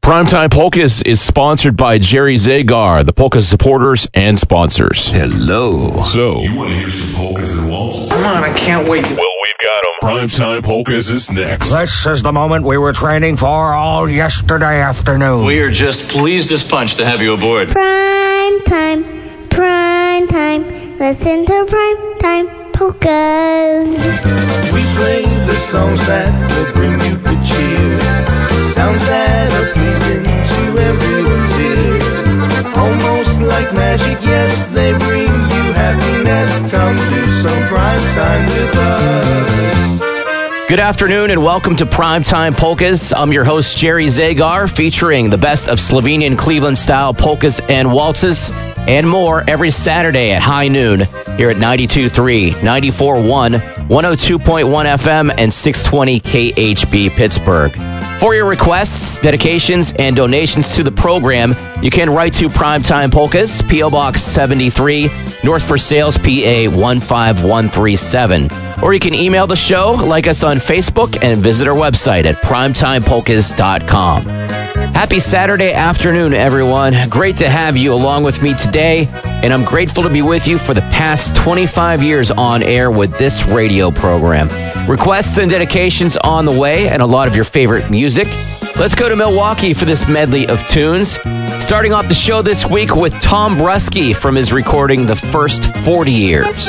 Primetime Polkas is sponsored by Jerry Zagar, the polka supporters and sponsors. Hello. So, You want to hear some polkas and waltzes? Come on, I can't wait. Well, we've got them. Primetime Polkas is next. This is the moment we were training for all yesterday afternoon. We are just pleased as punch to have you aboard. Prime time, listen to prime time polkas. We play the songs that will bring you good cheer, sounds that are pleasing to everyone's ear. Almost like magic, yes, they bring you happiness. Come do some prime time with us. Good afternoon and welcome to Primetime Polkas. I'm your host, Jerry Zagar, featuring the best of Slovenian Cleveland-style polkas and waltzes and more every Saturday at high noon here at 92.3, 94.1, 102.1 FM, and 620 KHB Pittsburgh. For your requests, dedications, and donations to the program, you can write to Primetime Polkas, P.O. Box 73, North for Sales, PA 15137. Or you can email the show, like us on Facebook, and visit our website at primetimepolkas.com. Happy Saturday afternoon, everyone. Great to have you along with me today, and I'm grateful to be with you for the past 25 years on air with this radio program. Requests and dedications on the way, and a lot of your favorite music. Let's go to Milwaukee for this medley of tunes. Starting off the show this week with Tom Brusky from his recording The First 40 Years.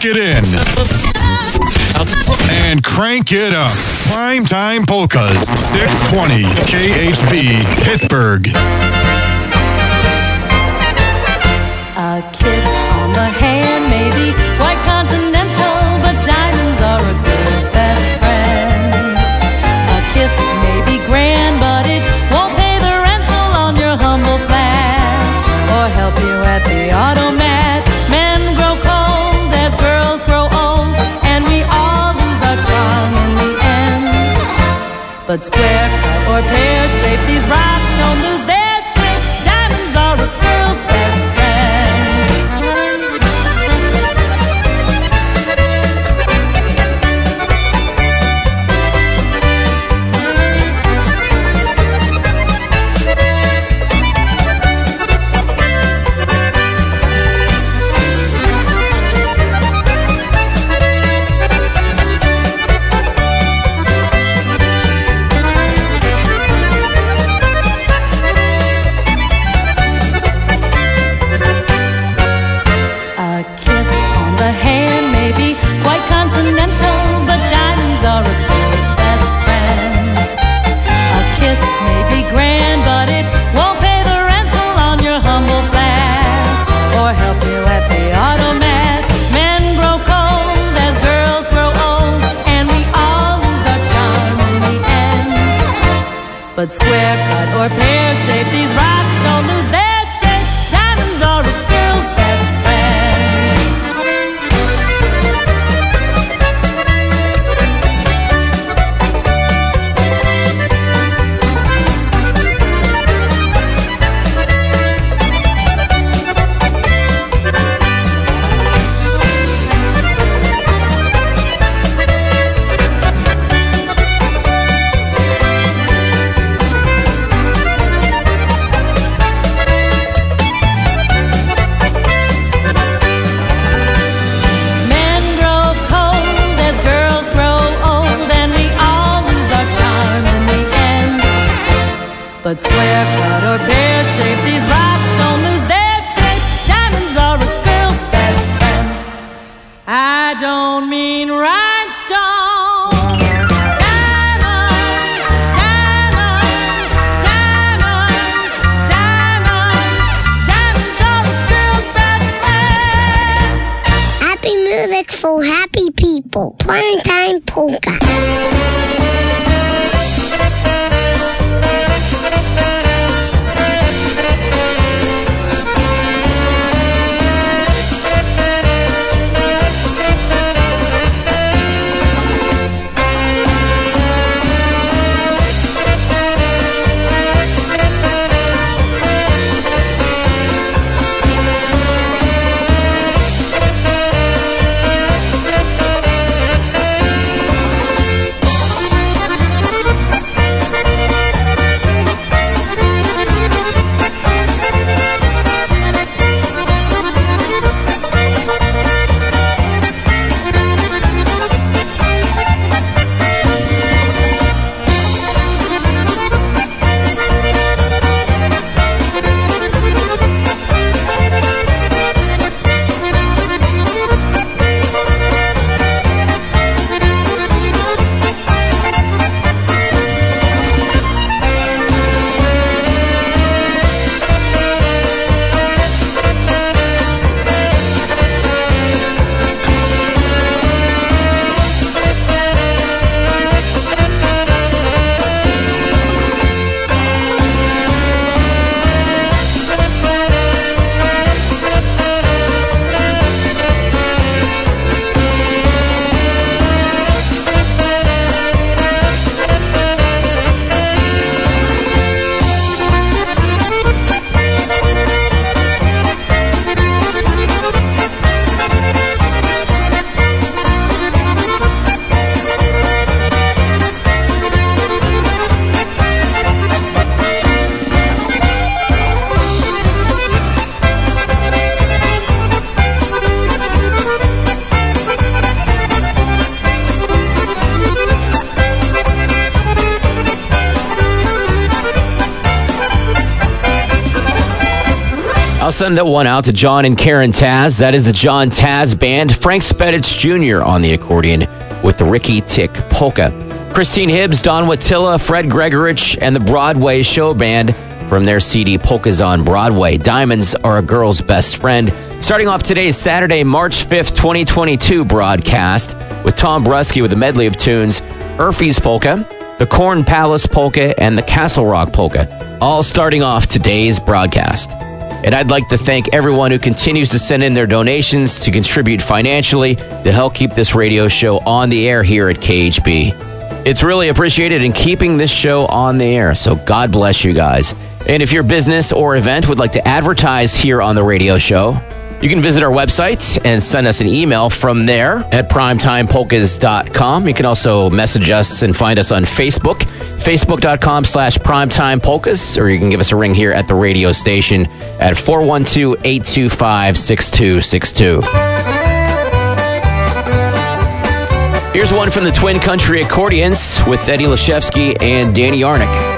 it in. And crank it up. Primetime Polkas, 620 KHB, Pittsburgh. A kiss on the hand may be quite continental, but diamonds are a girl's best friend. A kiss may be grand, but it won't pay the rental on your humble plan, or help you at the automat. Men grow cold as girls grow old, and we all lose our charm in the end. But square cut or pear shape, these rocks don't lose their shape. Diamonds are a girl's best friend. But square cut or pear shape, these rocks don't lose their shape. Diamonds are a girl's best But square cut or pear shape, these rocks don't lose their shape. Diamonds are a girl's best friend. I don't mean rhinestones. Diamonds, diamonds, diamonds, diamonds. Diamonds are a girl's best friend. Happy music for happy people. Primetime Polka. I'll send that one out to John and Karen Taz. That is the John Taz Band. Frank Speditz Jr. on the accordion with the Ricky Tick Polka. Christine Hibbs, Don Wattilla, Fred Gregorich, and the Broadway Show Band from their CD Polkas on Broadway. Diamonds Are a Girl's Best Friend. Starting off today's Saturday, March 5th, 2022 broadcast with Tom Bruschi with a medley of tunes, Urfie's Polka, the Corn Palace Polka, and the Castle Rock Polka, all starting off today's broadcast. And I'd like to thank everyone who continues to send in their donations to contribute financially to help keep this radio show on the air here at KHB. It's really appreciated in keeping this show on the air, so God bless you guys. And if your business or event would like to advertise here on the radio show, you can visit our website and send us an email from there at primetimepolkas.com. You can also message us and find us on Facebook, facebook.com/primetimepolkas, or you can give us a ring here at the radio station at 412-825-6262. Here's one from the Twin Country Accordions with Eddie Lashevsky and Danny Arnick.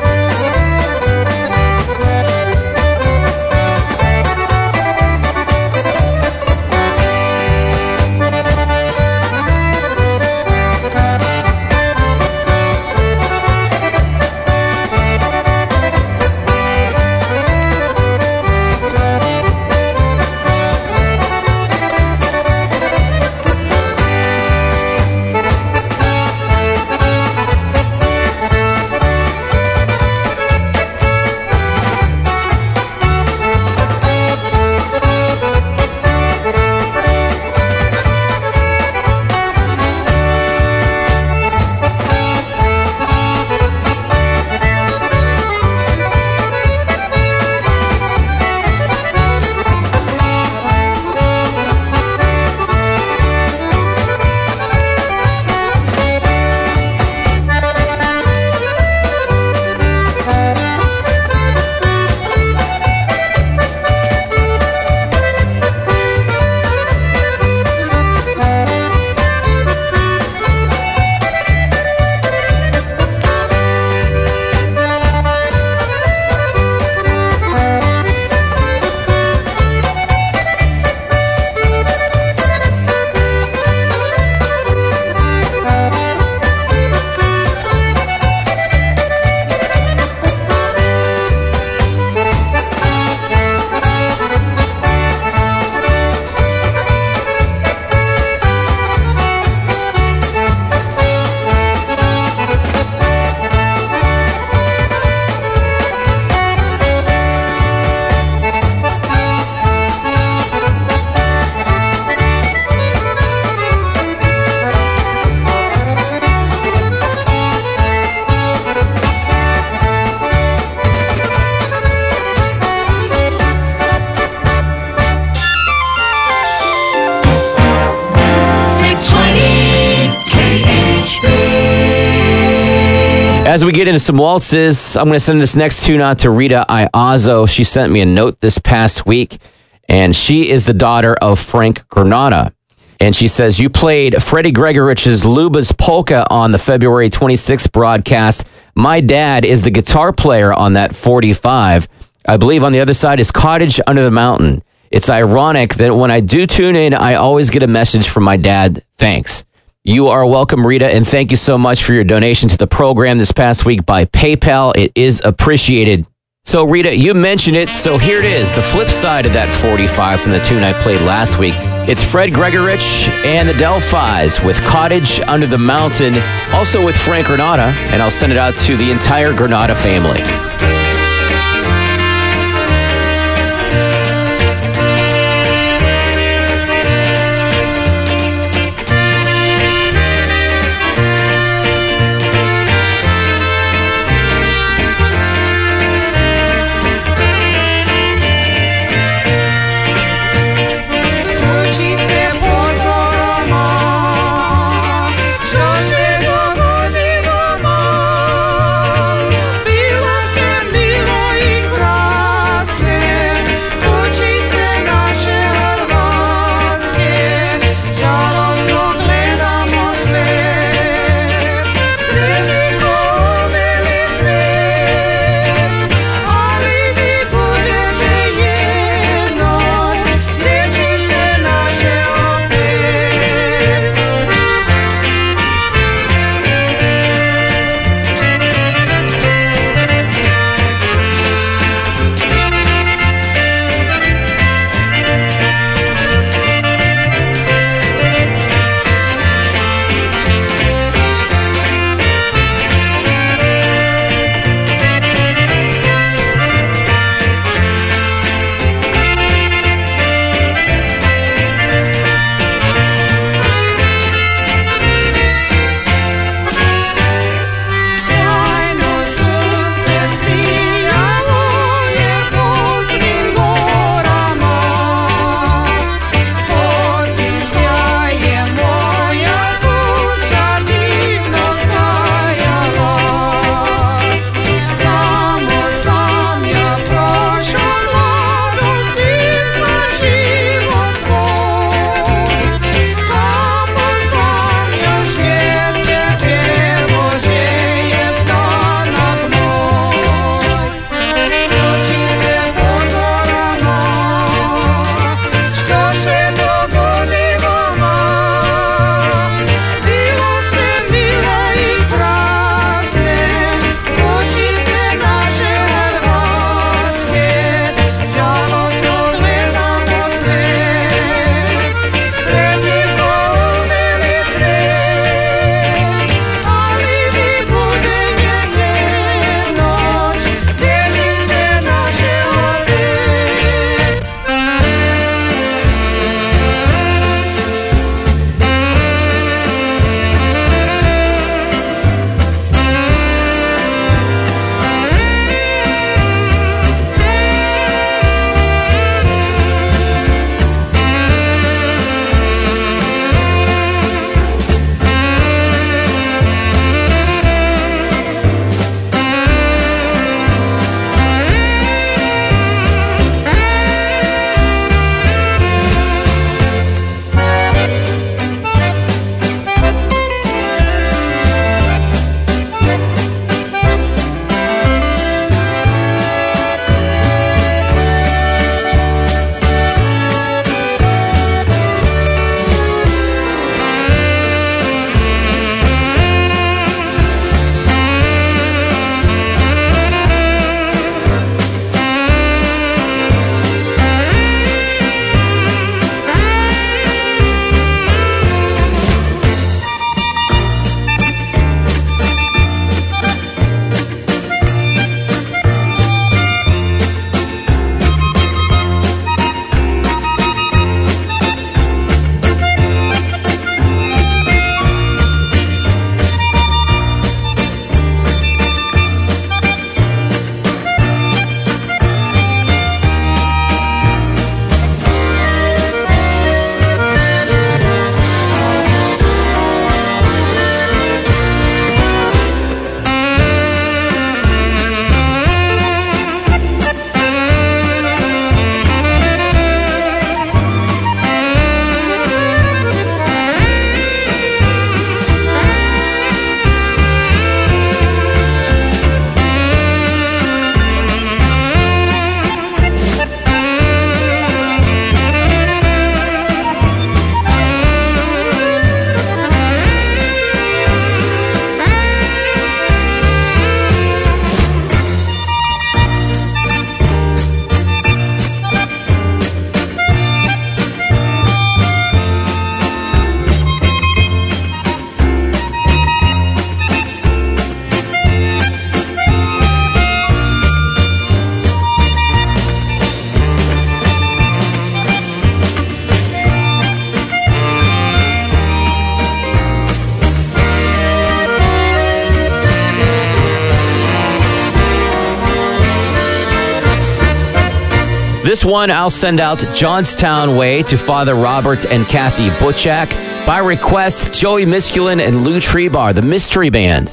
As we get into some waltzes, I'm going to send this next tune out to Rita Iazzo. She sent me a note this past week, and she is the daughter of Frank Granata. And she says, you played Freddie Gregorich's Luba's Polka on the February 26th broadcast. My dad is the guitar player on that 45. I believe on the other side is Cottage Under the Mountain. It's ironic that when I do tune in, I always get a message from my dad. Thanks. You are welcome, Rita, and thank you so much for your donation to the program this past week by PayPal. It is appreciated. So, Rita, you mentioned it, so here it is, the flip side of that 45 from the tune I played last week. It's Fred Gregorich and the Delphis with Cottage Under the Mountain, also with Frank Granata, and I'll send it out to the entire Granata family. Lost This one I'll send out Johnstown Way to Father Robert and Kathy Butchak. By request, Joey Miskulin and Lou Trebar, the Mystery Band.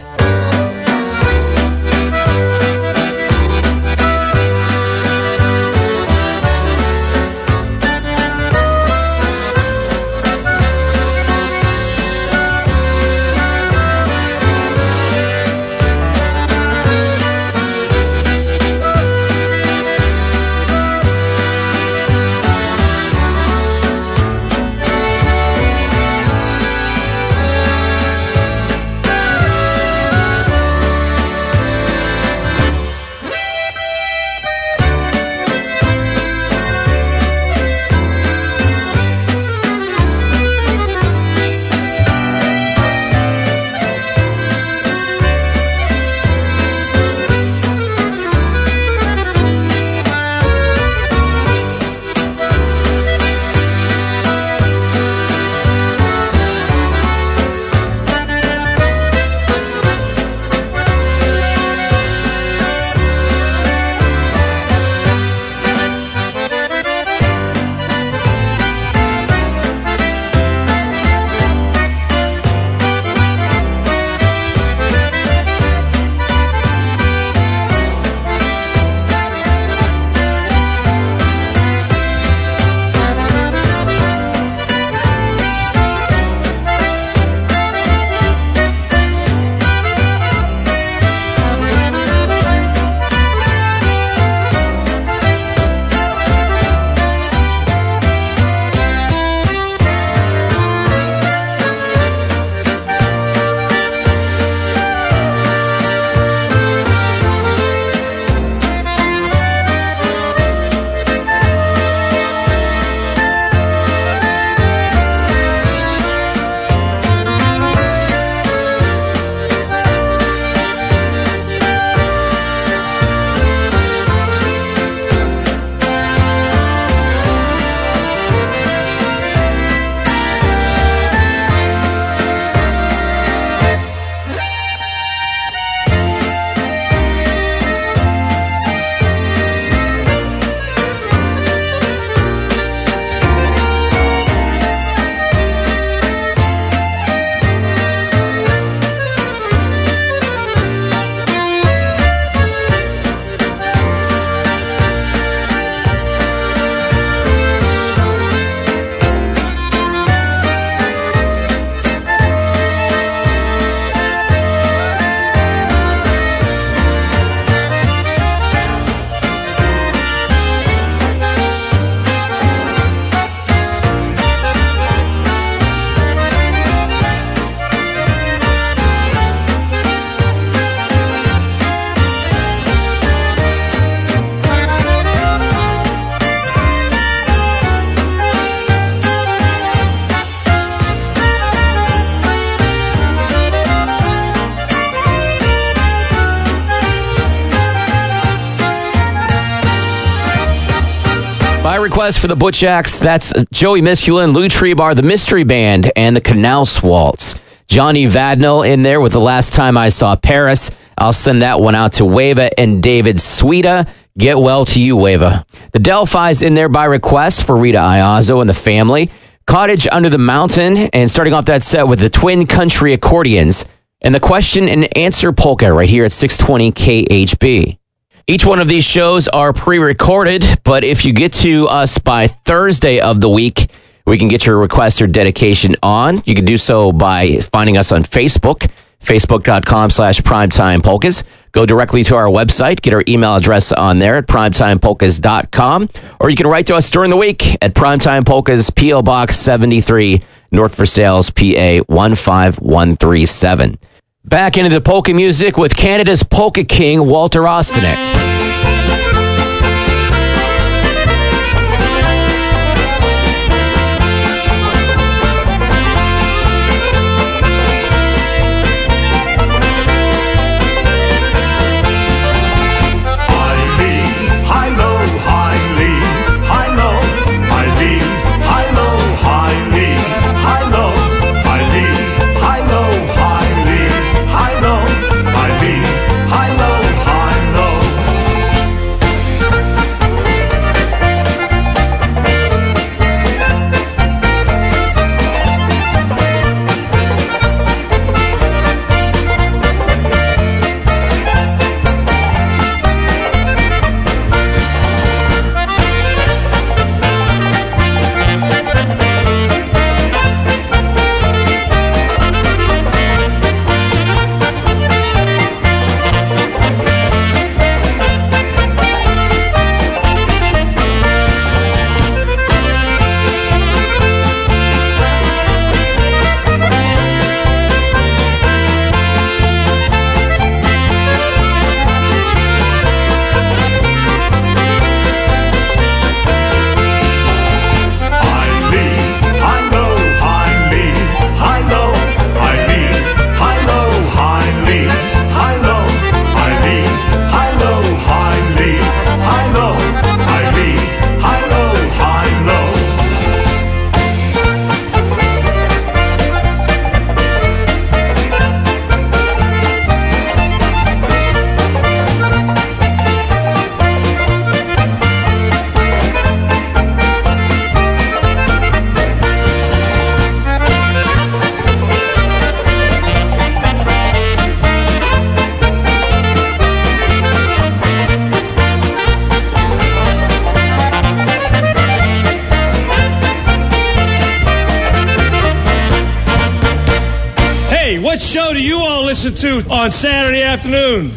By request for the Butchaks, that's Joey Miskulin, Lou Trebar, the Mystery Band, and the Knaus Waltz. Johnny Vadnal in there with The Last Time I Saw Paris. I'll send that one out to Wava and David Sweeta. Get well to you, Wava. The Delphi's in there by request for Rita Iazzo and the family. Cottage Under the Mountain, and starting off that set with the Twin Country Accordions. And the question and answer polka right here at 620 KHB. Each one of these shows are pre-recorded, but if you get to us by Thursday of the week, we can get your request or dedication on. You can do so by finding us on Facebook, facebook.com/primetimepolkas. Go directly to our website, get our email address on there at primetimepolkas.com, or you can write to us during the week at Primetime Polkas, P.O. Box 73, North Versailles, PA 15137. Back into the polka music with Canada's polka king, Walter Ostanek. to on Saturday afternoon.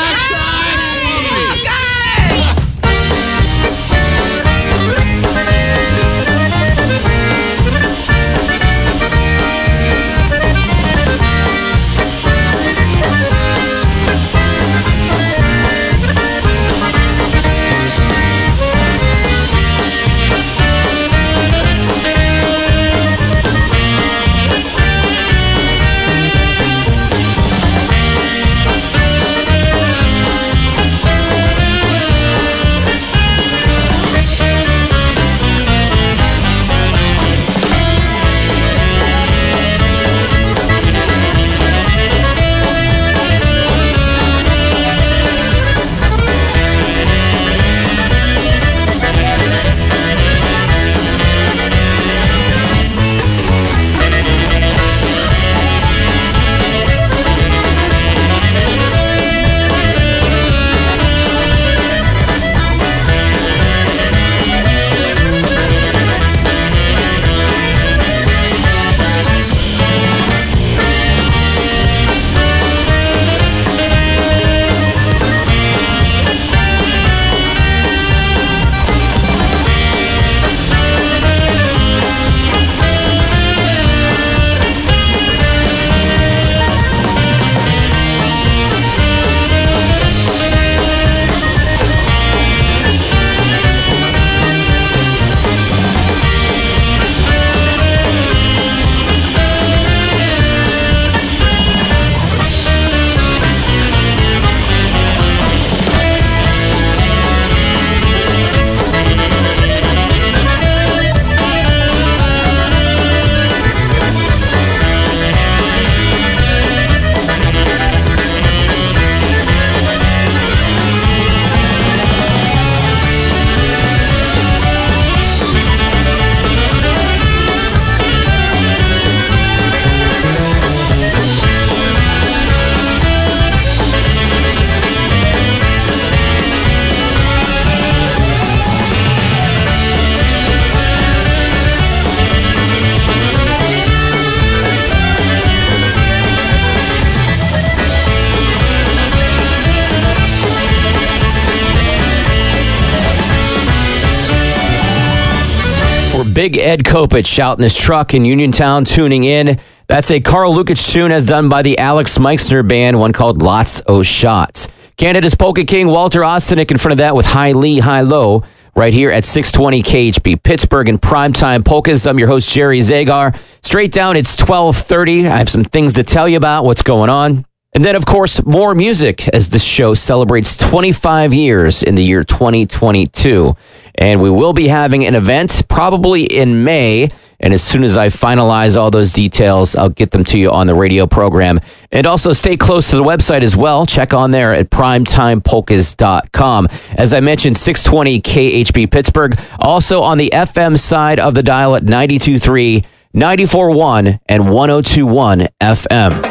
Big Ed Kopich out in his truck in Uniontown tuning in. That's a Carl Lukic tune as done by the Alex Meixner Band, one called Lots O' Shots. Canada's Polka King Walter Ostanek in front of that with High Lee, High Low, right here at 620 KHB. Pittsburgh in primetime polkas. I'm your host, Jerry Zagar. Straight down, it's 12:30. I have some things to tell you about what's going on. And then, of course, more music as this show celebrates 25 years in the year 2022. And we will be having an event probably in May. And as soon as I finalize all those details, I'll get them to you on the radio program. And also stay close to the website as well. Check on there at primetimepolkas.com. As I mentioned, 620 KHB Pittsburgh. Also on the FM side of the dial at 92.3, 94.1, and 102.1 FM.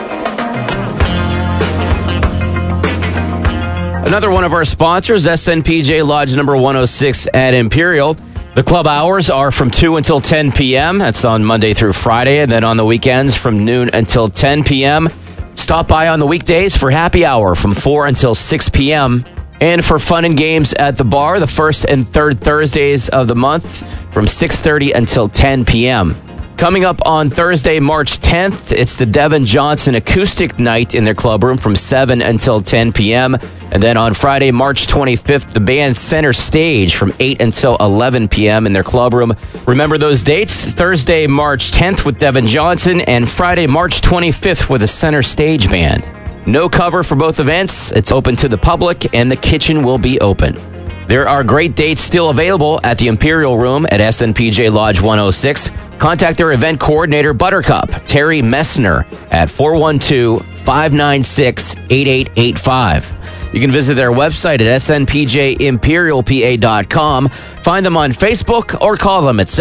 Another one of our sponsors, SNPJ Lodge number 106 at Imperial. The club hours are from 2 until 10 p.m. That's on Monday through Friday. And then on the weekends from noon until 10 p.m. Stop by on the weekdays for happy hour from 4 until 6 p.m. And for fun and games at the bar, the first and third Thursdays of the month from 6:30 until 10 p.m. Coming up on Thursday, March 10th, it's the Devin Johnson Acoustic Night in their club room from 7 until 10 p.m. And then on Friday, March 25th, the band's Center Stage from 8 until 11 p.m. in their club room. Remember those dates? Thursday, March 10th with Devin Johnson and Friday, March 25th with the Center Stage Band. No cover for both events. It's open to the public and the kitchen will be open. There are great dates still available at the Imperial Room at SNPJ Lodge 106. Contact their event coordinator, Buttercup, Terry Messner, at 412-596-8885. You can visit their website at snpjimperialpa.com. Find them on Facebook or call them at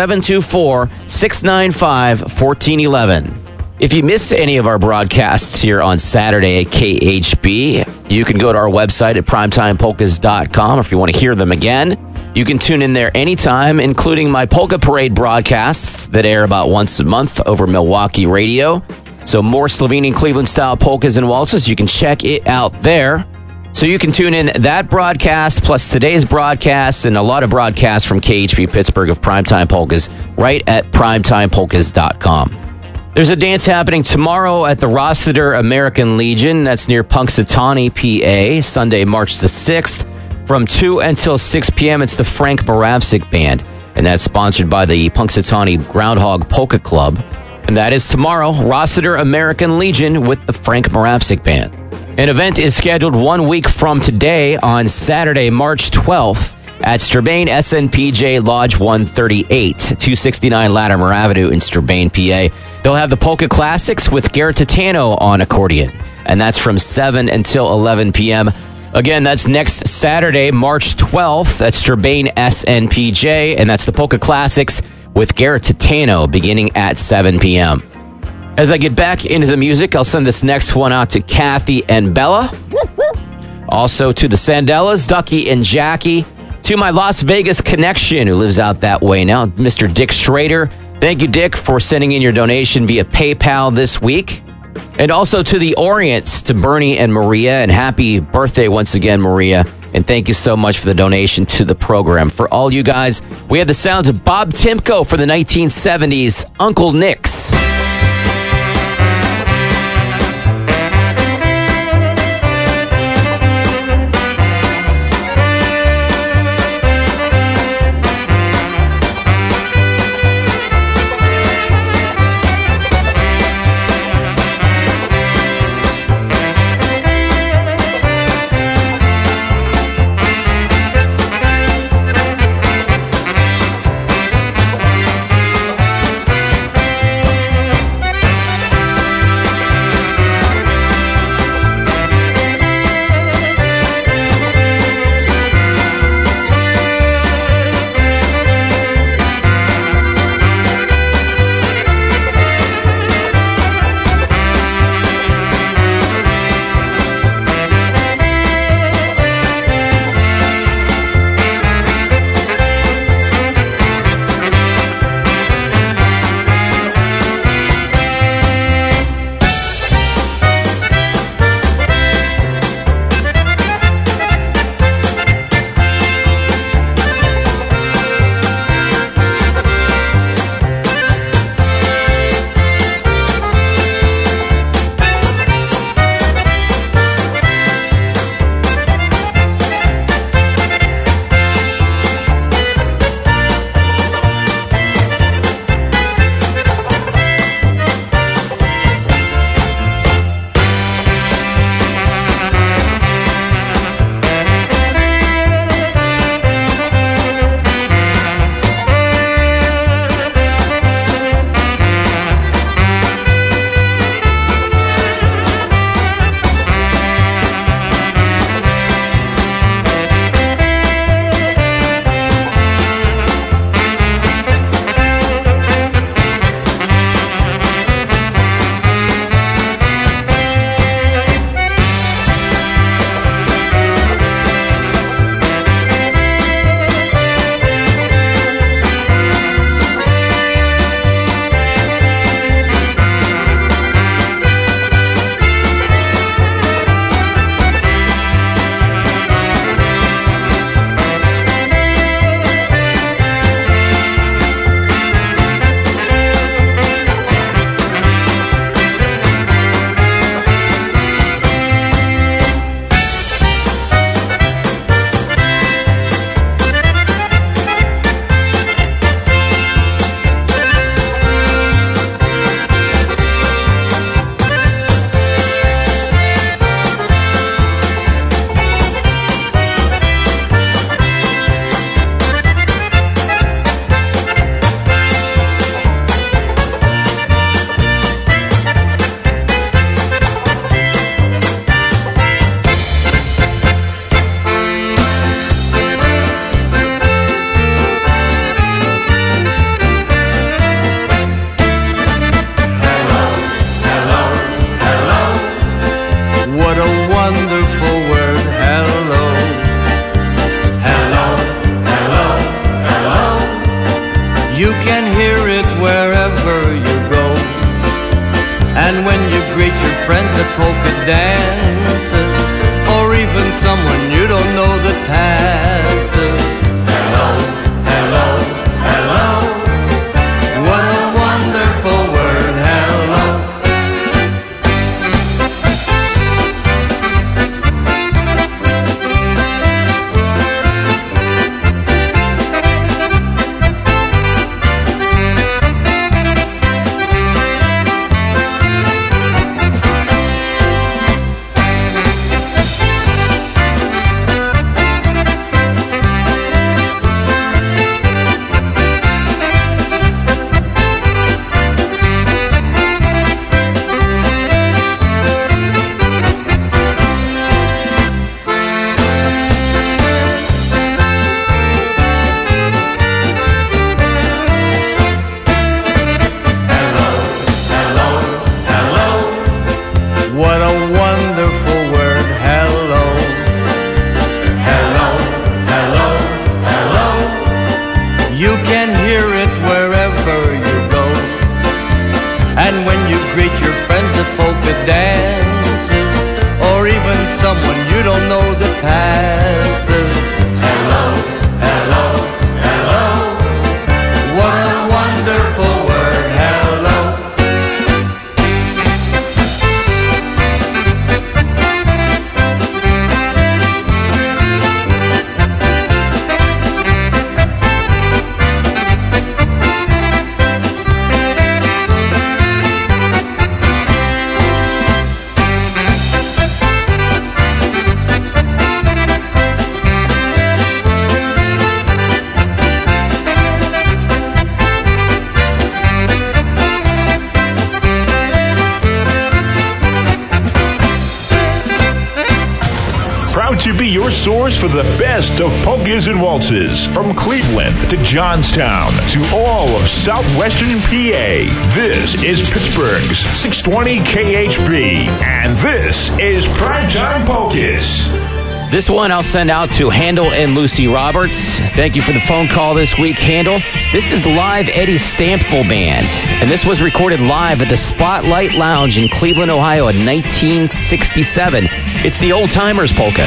724-695-1411. If you missed any of our broadcasts here on Saturday at KHB, you can go to our website at primetimepolkas.com if you want to hear them again. You can tune in there anytime, including my Polka Parade broadcasts that air about once a month over Milwaukee radio. So more Slovenian Cleveland style polkas and waltzes. You can check it out there. So you can tune in that broadcast plus today's broadcast and a lot of broadcasts from KHB Pittsburgh of Primetime Polkas right at primetimepolkas.com. There's a dance happening tomorrow at the Rossiter American Legion. That's near Punxsutawney, PA, Sunday, March the 6th. From 2 until 6 p.m., it's the Frank Moravsik Band. And that's sponsored by the Punxsutawney Groundhog Polka Club. And that is tomorrow, Rossiter American Legion with the Frank Moravsik Band. An event is scheduled 1 week from today on Saturday, March 12th at Sturbane SNPJ Lodge 138, 269 Latimer Avenue in Sturbane, PA. They'll have the Polka Classics with Garrett Titano on accordion, and that's from 7 until 11 p.m. Again, that's next Saturday, March 12th at Sturbane SNPJ, and that's the Polka Classics with Garrett Titano beginning at 7 p.m. As I get back into the music, I'll send this next one out to Kathy and Bella. Also to the Sandellas, Ducky and Jackie. To my Las Vegas connection who lives out that way now, Mr. Dick Schrader. Thank you, Dick, for sending in your donation via PayPal this week. And also to the Orients, to Bernie and Maria. And happy birthday once again, Maria. And thank you so much for the donation to the program. For all you guys, we have the sounds of Bob Timko for the 1970s, Uncle Nick's. know that passes. Hello, hello, hello. What a wonderful word, hello. Proud to be your source for the best of polkas and waltzes. From Cleveland to Johnstown to all of southwestern PA. This is Pittsburgh's 620 KHB. And this is Primetime Polkas. This one I'll send out to Handel and Lucy Roberts. Thank you for the phone call this week, Handel. This is live Eddie Stampfel Band, and this was recorded live at the Spotlight Lounge in Cleveland, Ohio in 1967. It's the Old Timers Polka.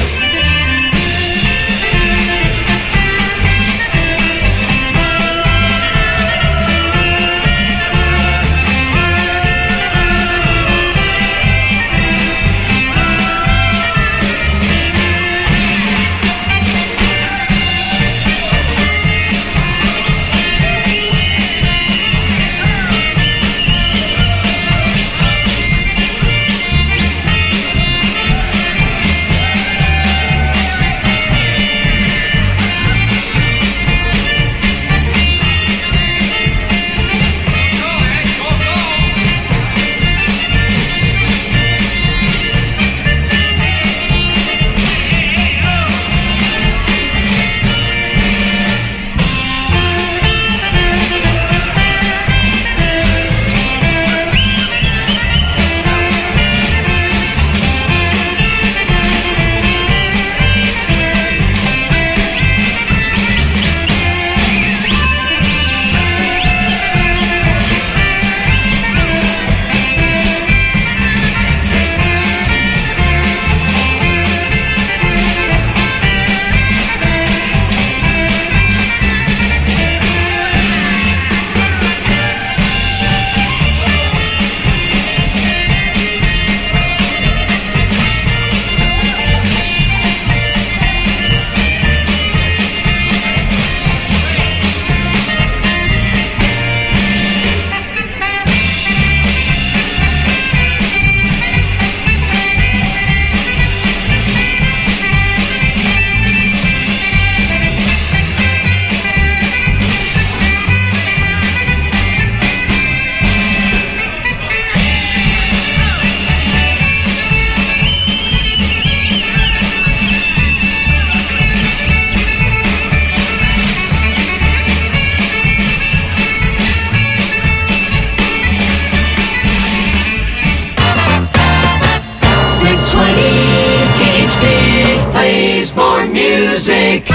Music.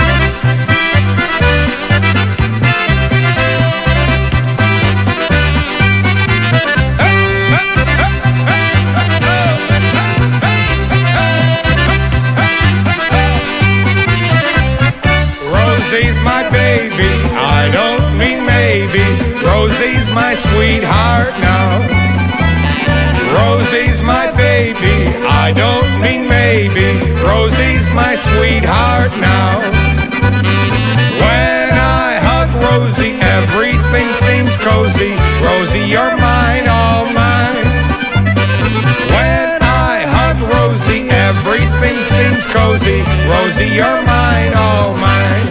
Rosie's my baby, I don't mean maybe. Rosie's my sweetheart now. Rosie's my baby, I don't mean maybe. Rosie's my sweetheart now. When I hug Rosie, everything seems cozy. Rosie, you're mine, all mine. When I hug Rosie, everything seems cozy. Rosie, you're mine, all mine.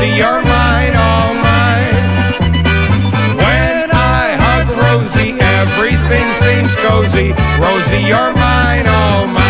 Rosie, you're mine, all mine. When I hug Rosie, everything seems cozy. Rosie, you're mine, all mine.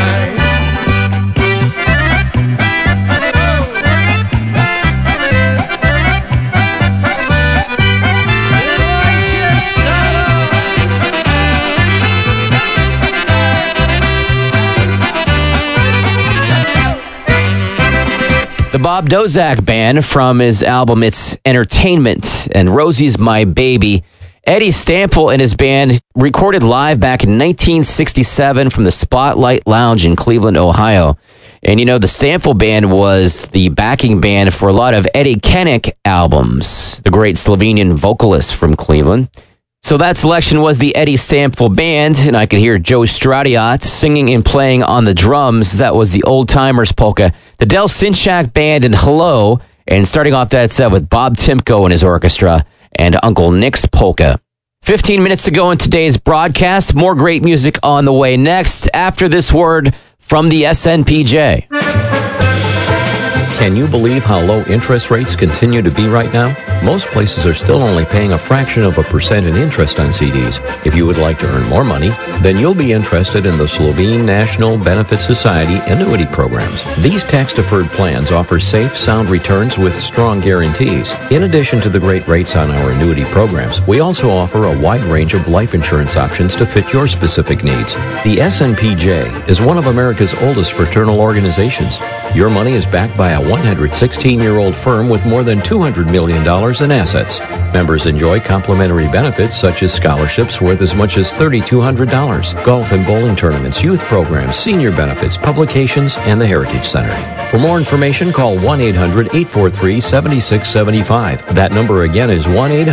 The Bob Dozak Band from his album It's Entertainment and Rosie's My Baby. Eddie Stample and his band recorded live back in 1967 from the Spotlight Lounge in Cleveland, Ohio. And you know, the Stample Band was the backing band for a lot of Eddie Kennick albums, the great Slovenian vocalist from Cleveland. So that selection was the Eddie Stample Band, and I could hear Joe Stradiot singing and playing on the drums. That was the Old Timers polka. The Del Sinchak Band and Hello, and starting off that set with Bob Timko and his orchestra and Uncle Nick's polka. 15 minutes to go in today's broadcast. More great music on the way next after this word from the SNPJ. Can you believe how low interest rates continue to be right now? Most places are still only paying a fraction of a percent in interest on CDs. If you would like to earn more money, then you'll be interested in the Slovene National Benefit Society annuity programs. These tax-deferred plans offer safe, sound returns with strong guarantees. In addition to the great rates on our annuity programs, we also offer a wide range of life insurance options to fit your specific needs. The SNPJ is one of America's oldest fraternal organizations. Your money is backed by a 116-year-old firm with more than $200 million in assets. Members enjoy complimentary benefits such as scholarships worth as much as $3,200, golf and bowling tournaments, youth programs, senior benefits, publications, and the Heritage Center. For more information, call 1-800-843-7675. That number again is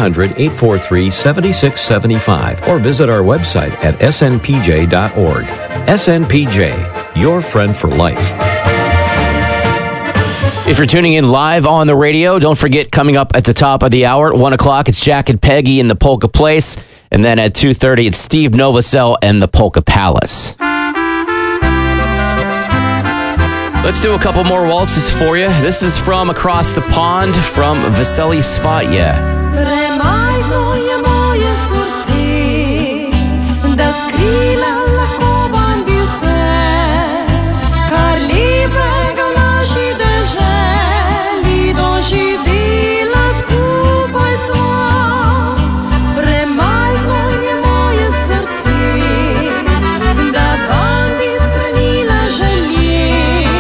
1-800-843-7675. Or visit our website at snpj.org. SNPJ, your friend for life. If you're tuning in live on the radio, don't forget, coming up at the top of the hour at 1 o'clock, it's Jack and Peggy in the Polka Place. And then at 2:30, it's Steve Novosel and the Polka Palace. Let's do a couple more waltzes for you. This is from across the pond from Veseli Svatje.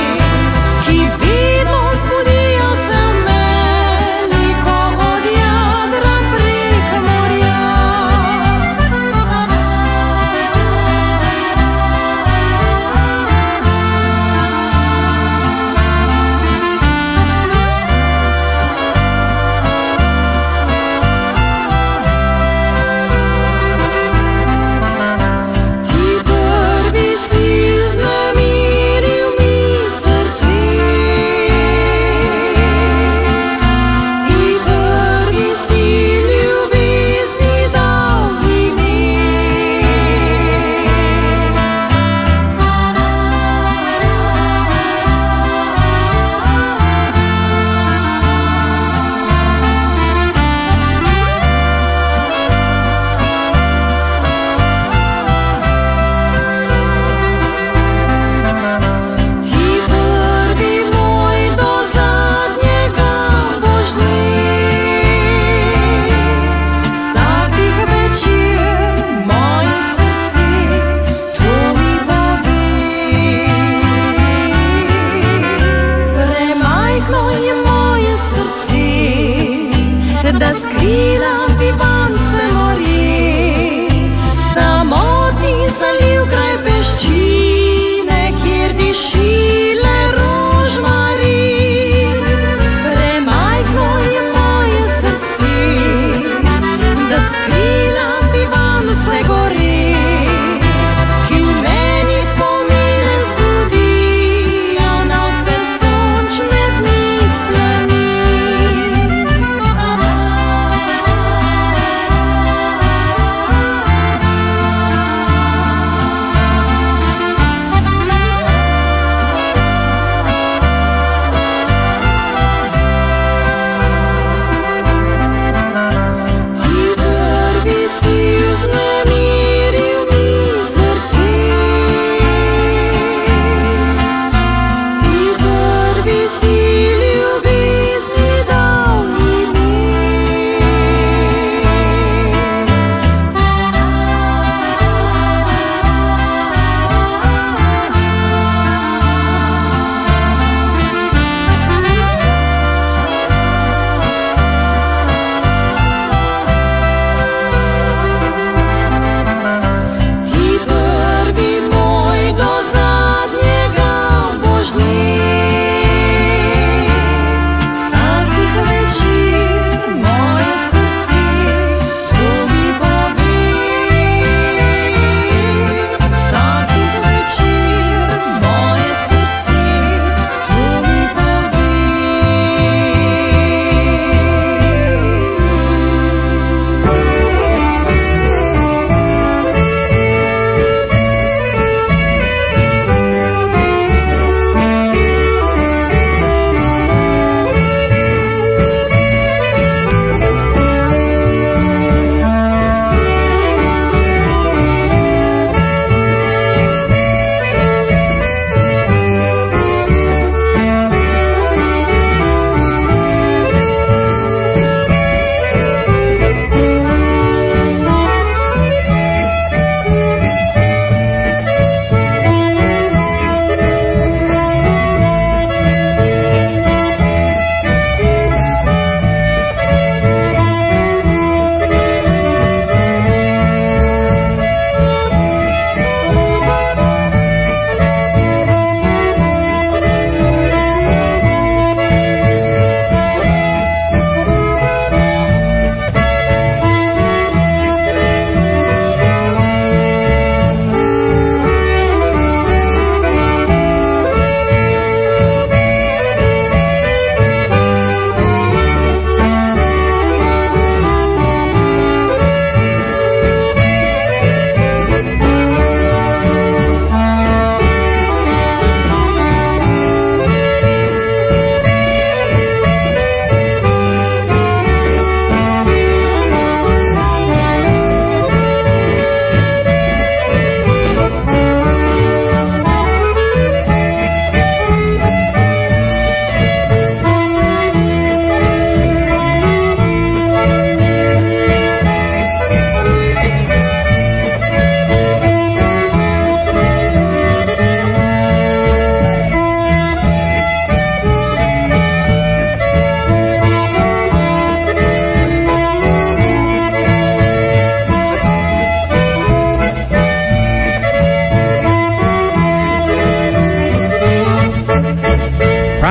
Ki vedno zbudijo se v meni, ko hodijo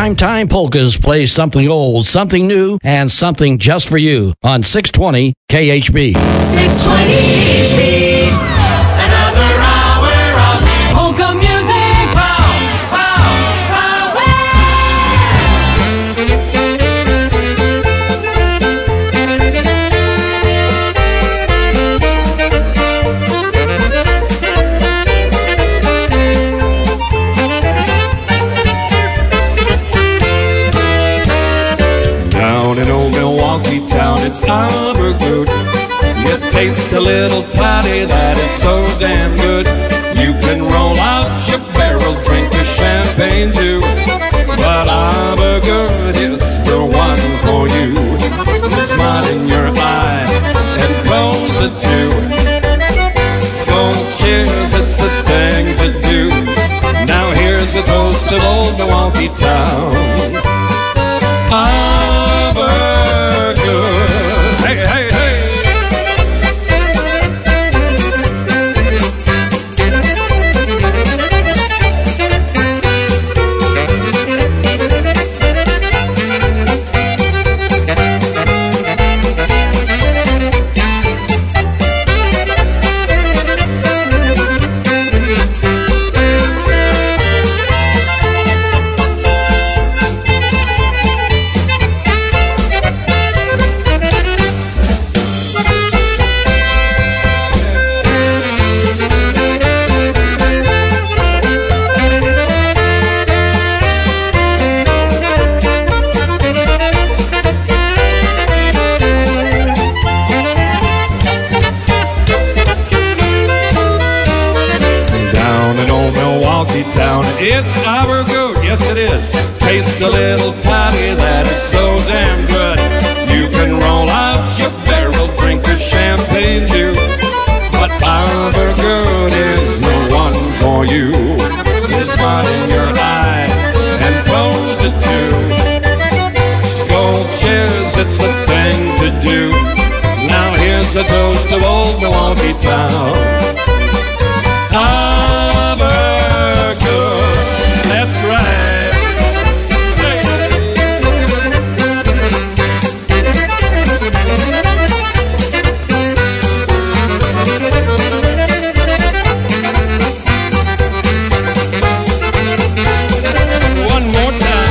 Primetime Polkas plays something old, something new, and something just for you on 620 KHB. 620 KHB. Another hour of polka music. Pow, pow, pow, Down in old Milwaukee town, it's Abergood. You taste a little toddy that is so damn good. You can roll out your barrel, drink your champagne too. But Abergood is the one for you. The smile in your eye and close it too. So cheers, it's the thing to do. Now here's a toast of old Milwaukee town. Abergood. Hey, hey, hey. Town, it's Abergood, yes it is. Taste a little toddy that is so damn good. You can roll out your barrel, drink your champagne too. But Abergood is the one for you. The spot in your eye and close it too. So cheers, it's the thing to do. Now here's a toast of old Milwaukee town. That's right. One more time.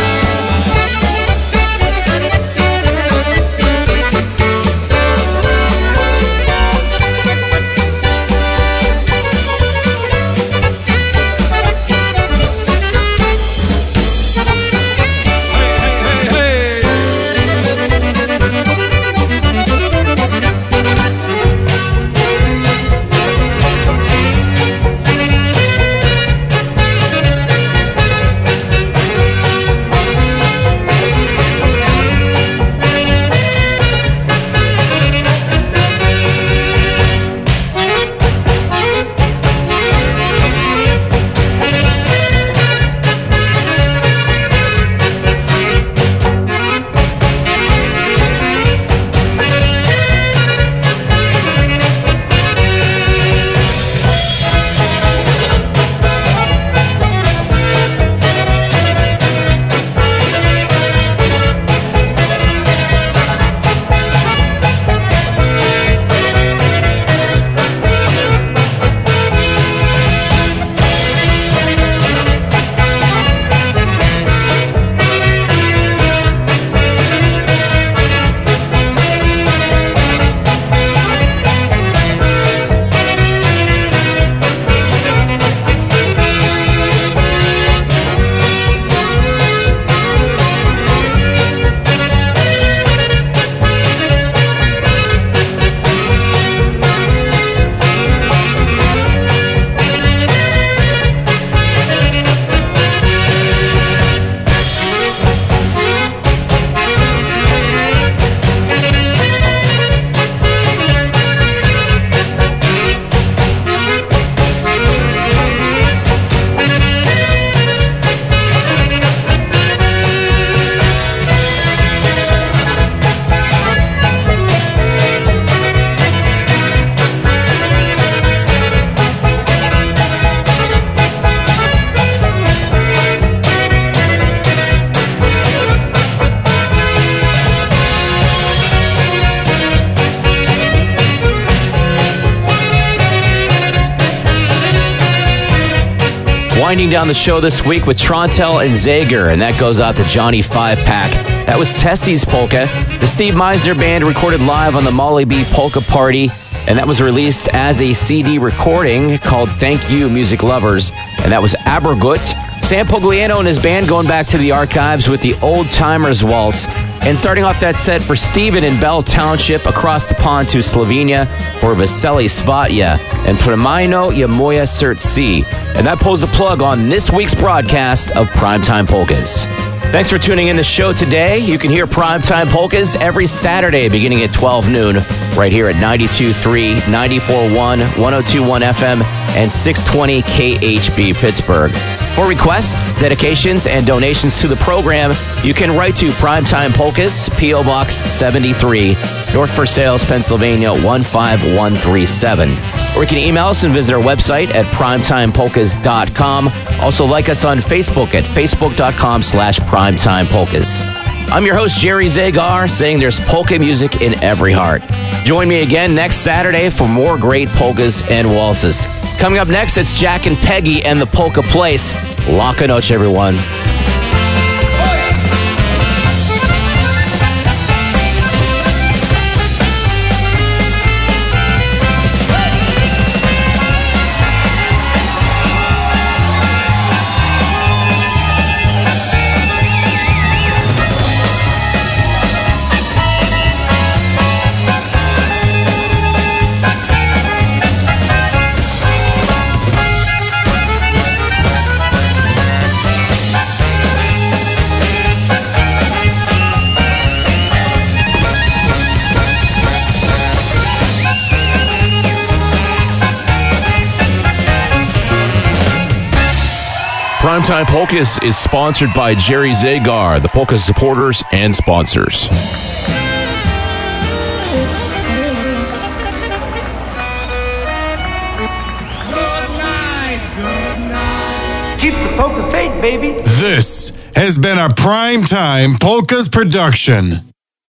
Winding down the show this week with Trontel and Zager, and that goes out to Johnny 5-Pack. That was Tessie's Polka. The Steve Meisner Band recorded live on the Molly B Polka Party, and that was released as a CD recording called Thank You, Music Lovers, and that was Abergut. Sam Pogliano and his band going back to the archives with the Old Timers Waltz. And starting off that set for Stephen in Bell Township, across the pond to Slovenia for Veseli Svatja and Premajno je moje srce. And that pulls a plug on this week's broadcast of Primetime Polkas. Thanks for tuning in the show today. You can hear Primetime Polkas every Saturday beginning at 12 noon right here at 92.3, 94.1, 102.1 FM, and 620 KHB Pittsburgh. For requests, dedications, and donations to the program, you can write to Primetime Polkas, P.O. Box 73, North Versailles, Pennsylvania 15137. Or you can email us and visit our website at primetimepolkas.com. Also like us on Facebook at facebook.com/primetimepolkas. I'm your host, Jerry Zagar, saying there's polka music in every heart. Join me again next Saturday for more great polkas and waltzes. Coming up next, it's Jack and Peggy and the Polka Place. Laka noche, everyone. Primetime Polkas is sponsored by Jerry Zagar, the Polka supporters and sponsors. Keep the polka faith, baby. This has been a Primetime Polkas production.